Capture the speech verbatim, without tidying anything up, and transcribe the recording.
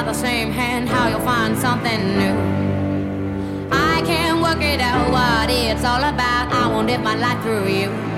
by the same hand, how you'll find something new. I can't work it out what it's all about. I won't live my life through you.